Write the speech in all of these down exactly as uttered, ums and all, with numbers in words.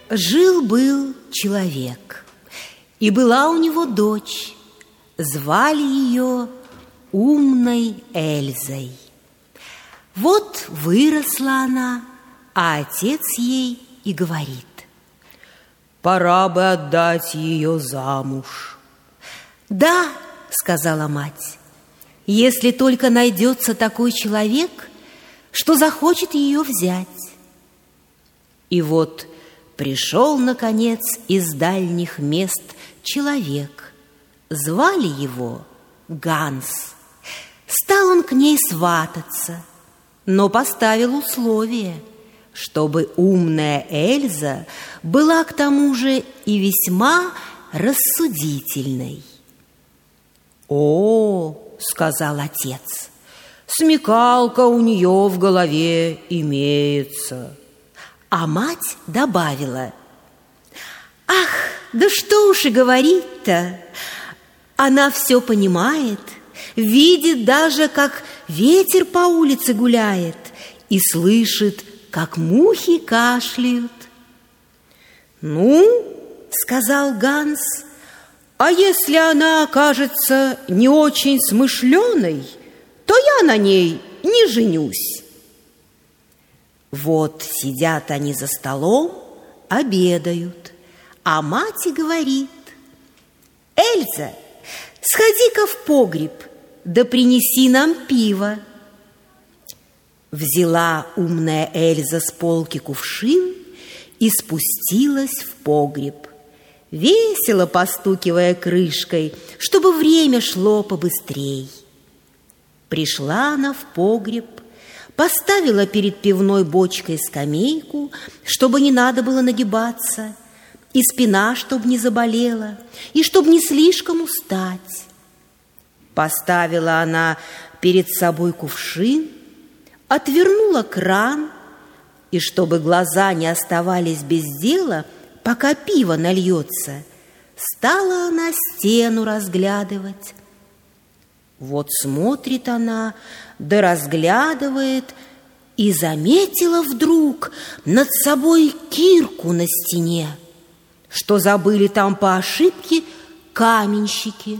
Жил-был человек, и была у него дочь. Звали ее Умной Эльзой. Вот выросла она, а отец ей и говорит: пора бы отдать ее замуж. Да, сказала мать, если только найдется такой человек, что захочет ее взять. И вот пришел, наконец, из дальних мест человек. Звали его Ганс. Стал он к ней свататься, но поставил условие, чтобы умная Эльза была к тому же и весьма рассудительной. «О, — сказал отец, — смекалка у нее в голове имеется». А мать добавила: ах, да что уж и говорить-то, она все понимает, видит даже, как ветер по улице гуляет, и слышит, как мухи кашляют. «Ну, — сказал Ганс, — а если она окажется не очень смышленой, то я на ней не женюсь». Вот сидят они за столом, обедают, а мать и говорит: Эльза, сходи-ка в погреб, да принеси нам пиво. Взяла умная Эльза с полки кувшин и спустилась в погреб, весело постукивая крышкой, чтобы время шло побыстрей. Пришла она в погреб, поставила перед пивной бочкой скамейку, чтобы не надо было нагибаться, и спина, чтобы не заболела, и чтобы не слишком устать. Поставила она перед собой кувшин, отвернула кран, и чтобы глаза не оставались без дела, пока пиво нальется, стала она стену разглядывать. Вот смотрит она, да разглядывает, и заметила вдруг над собой кирку на стене, что забыли там по ошибке каменщики.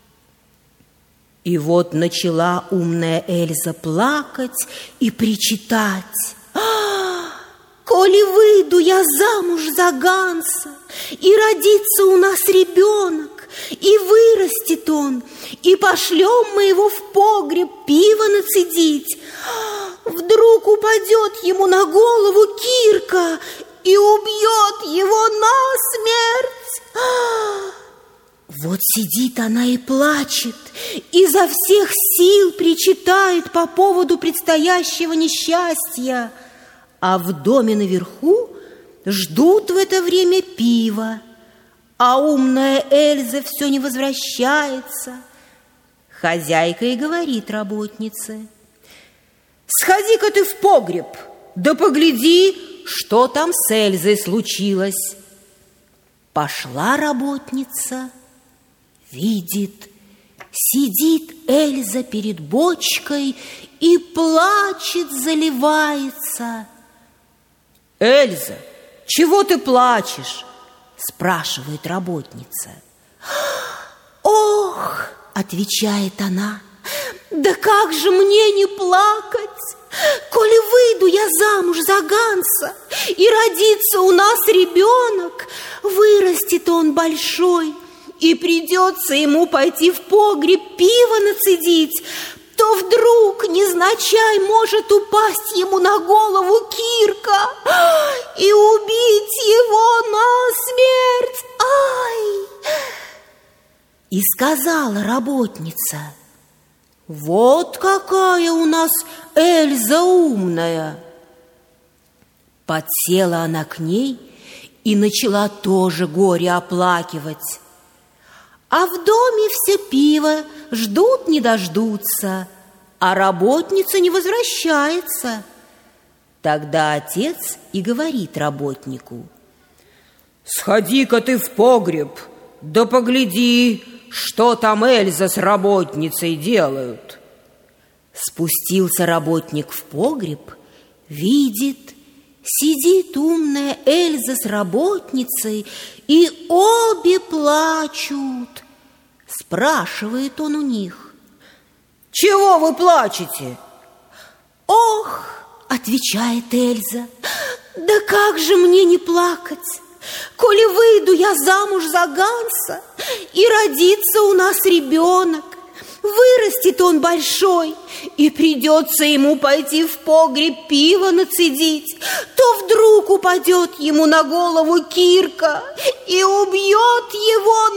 И вот начала умная Эльза плакать и причитать: «А, коли выйду я замуж за Ганса, и родится у нас ребенок, и вырастет он, и пошлем мы его в погреб пиво нацедить, вдруг упадет ему на голову кирка и убьет его насмерть». Вот сидит она и плачет, изо всех сил причитает по поводу предстоящего несчастья, а в доме наверху ждут в это время пива, а умная Эльза все не возвращается. Хозяйка и говорит работнице: «Сходи-ка ты в погреб, да погляди, что там с Эльзой случилось». Пошла работница, видит, сидит Эльза перед бочкой и плачет, заливается. «Эльза, чего ты плачешь?» спрашивает работница. «Ох, — отвечает она, — да как же мне не плакать, коли выйду я замуж за Ганса, и родится у нас ребенок, вырастет он большой, и придется ему пойти в погреб пиво нацедить, то вдруг незначай может упасть ему на голову кирка и убить его насмерть. Ай!» И сказала работница: «Вот какая у нас Эльза умная!» Подсела она к ней и начала тоже горе оплакивать. А в доме все пиво ждут не дождутся, а работница не возвращается. Тогда отец и говорит работнику: «Сходи-ка ты в погреб, да погляди, что там Эльза с работницей делают». Спустился работник в погреб, видит, Сидит умная Эльза с работницей, и обе плачут. Спрашивает он у них: «Чего вы плачете?» «Ох, — отвечает Эльза, — да как же мне не плакать, коли выйду я замуж за Ганса, и родится у нас ребенок, вырастет он большой, и придется ему пойти в погреб пива нацедить, то вдруг упадет ему на голову кирка и убьет его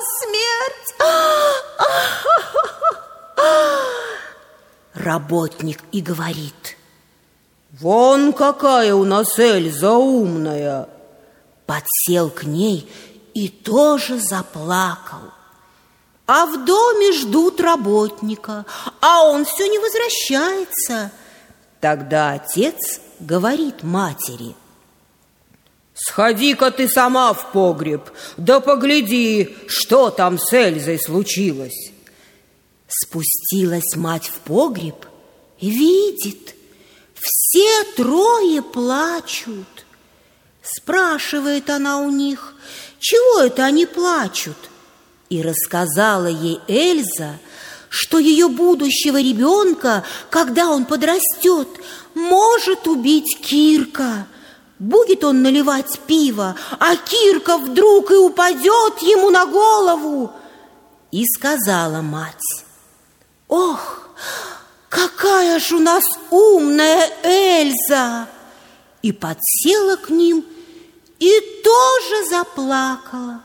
насмерть». Работник и говорит: «Вон какая у нас Эльза умная!» Подсел к ней и тоже заплакал. А в доме ждут работника, а он все не возвращается. Тогда отец говорит матери: «Сходи-ка ты сама в погреб, да погляди, что там с Эльзой случилось». Спустилась мать в погреб и видит, все трое плачут. Спрашивает она у них: чего это они плачут? И рассказала ей Эльза, что ее будущего ребенка, когда он подрастет, может убить кирка. Будет он наливать пиво, а кирка вдруг и упадет ему на голову. И сказала мать: «Ох, какая ж у нас умная Эльза!» И подсела к ним и тоже заплакала.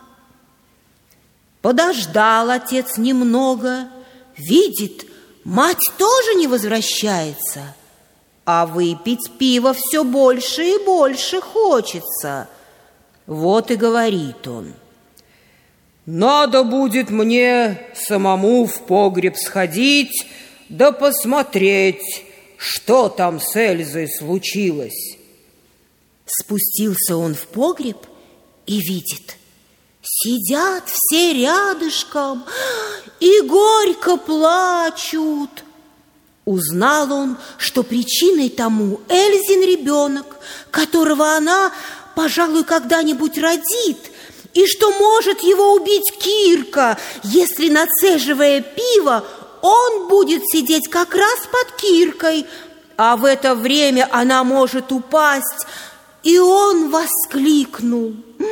Подождал отец немного, видит, мать тоже не возвращается, а выпить пиво все больше и больше хочется. Вот и говорит он: «Надо будет мне самому в погреб сходить, да посмотреть, что там с Эльзой случилось». Спустился он в погреб и видит, сидят все рядышком и горько плачут. Узнал он, что причиной тому Эльзин ребенок, которого она, пожалуй, когда-нибудь родит, и что может его убить кирка, если, нацеживая пиво, он будет сидеть как раз под киркой, а в это время она может упасть. И он воскликнул: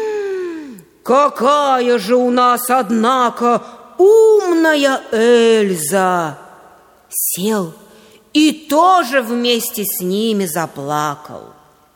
«Какая же у нас, однако, умная Эльза!» Сел и тоже вместе с ними заплакал.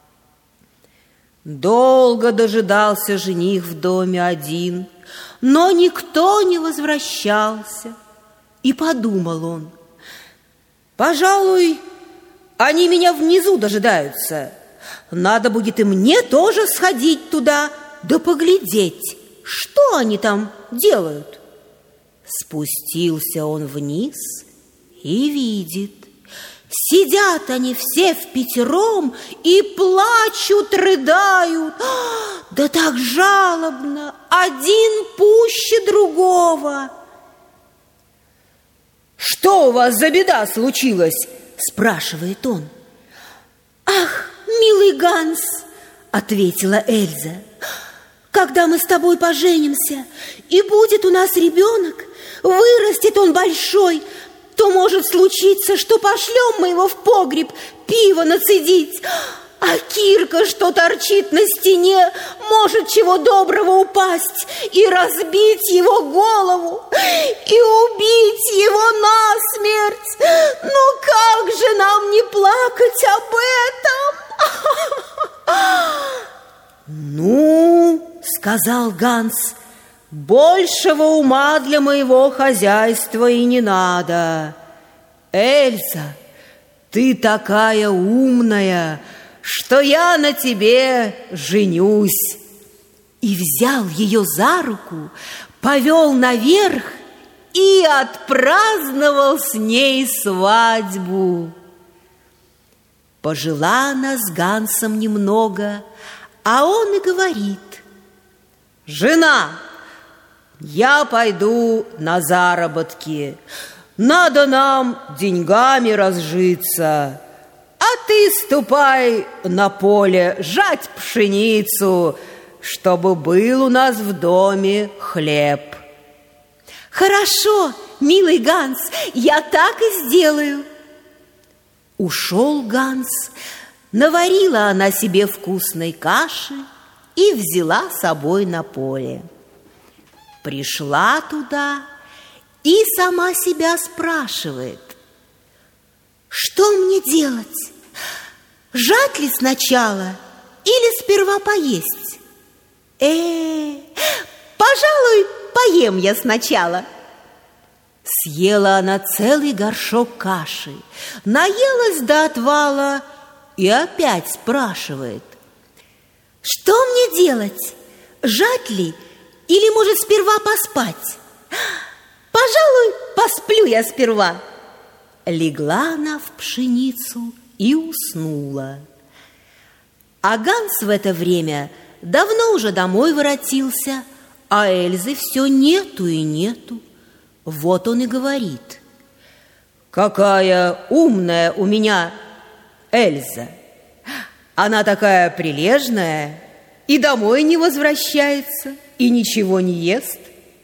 Долго дожидался жених в доме один, но никто не возвращался. И подумал он: «Пожалуй, они меня внизу дожидаются. Надо будет и мне тоже сходить туда, да поглядеть, что они там делают». Спустился он вниз и видит, сидят они все впятером и плачут, рыдают, да так жалобно, один пуще другого. «Что у вас за беда случилась?» — спрашивает он. «Ах, милый Ганс, — ответила Эльза, — когда мы с тобой поженимся, и будет у нас ребенок, вырастет он большой, то может случиться, что пошлем мы его в погреб пиво нацедить, а кирка, что торчит на стене, может чего доброго упасть и разбить его голову, и убить его насмерть. Ну как же нам не плакать об этом?» «Ну, — сказал Ганс, — большего ума для моего хозяйства и не надо. Эльза, ты такая умная, что я на тебе женюсь». И взял ее за руку, повел наверх и отпраздновал с ней свадьбу. Пожила она с Гансом немного, а он и говорит: «Жена, я пойду на заработки, надо нам деньгами разжиться, а ты ступай на поле жать пшеницу, чтобы был у нас в доме хлеб. Хорошо, милый Ганс, я так и сделаю. Ушел Ганс, наварила она себе вкусной каши и взяла с собой на поле. Пришла туда и сама себя спрашивает: что мне делать? Жать ли сначала или сперва поесть? Э, пожалуй, поем я сначала. Съела она целый горшок каши, наелась до отвала и опять спрашивает: что мне делать? Жать ли или, может, сперва поспать? Пожалуй, посплю я сперва. Легла она в пшеницу и уснула. А Ганс в это время давно уже домой воротился, а Эльзы все нету и нету. Вот он и говорит: какая умная у меня Эльза! Она такая прилежная и домой не возвращается, и ничего не ест.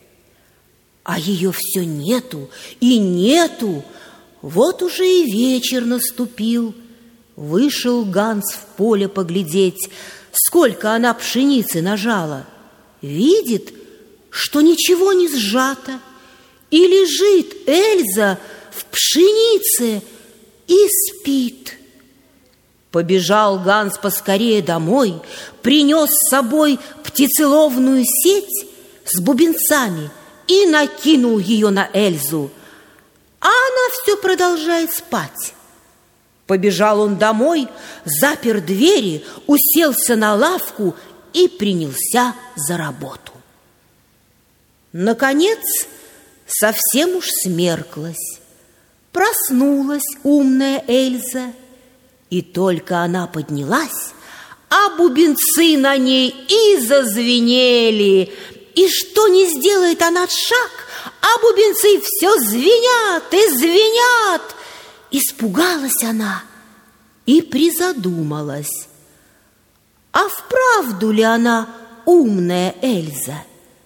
А ее все нету и нету. Вот уже и вечер наступил. Вышел Ганс в поле поглядеть, сколько она пшеницы нажала. Видит, что ничего не сжато, и лежит Эльза в пшенице и спит. Побежал Ганс поскорее домой, принес с собой птицеловную сеть с бубенцами и накинул ее на Эльзу, а она все продолжает спать. Побежал он домой, запер двери, уселся на лавку и принялся за работу. Наконец, совсем уж смерклась. Проснулась умная Эльза, и только она поднялась, а бубенцы на ней и зазвенели. И что не сделает она шаг, а бубенцы все звенят и звенят. Испугалась она и призадумалась: а вправду ли она умная Эльза?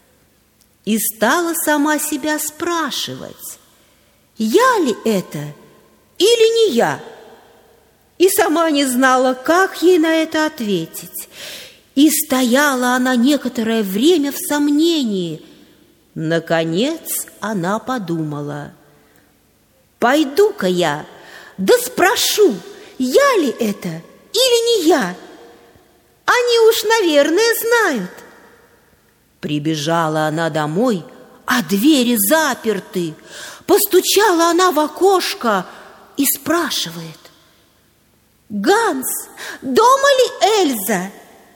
И стала сама себя спрашивать: я ли это или не я? И сама не знала, как ей на это ответить. И стояла она некоторое время в сомнении. Наконец она подумала: пойду-ка я, да спрошу, я ли это или не я? Они уж, наверное, знают. Прибежала она домой, а двери заперты. Постучала она в окошко и спрашивает: Ганс, дома ли Эльза?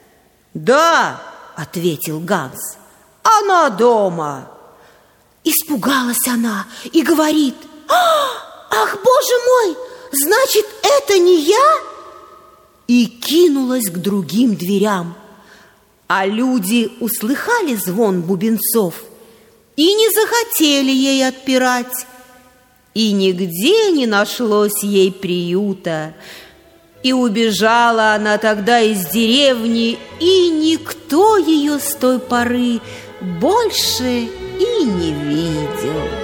Да, ответил Ганс, она дома. Испугалась она и говорит: ах, боже мой, значит, это не я? И кинулась к другим дверям. А люди услыхали звон бубенцов и не захотели ей отпирать. И нигде не нашлось ей приюта. И убежала она тогда из деревни, и никто ее с той поры больше и не видел.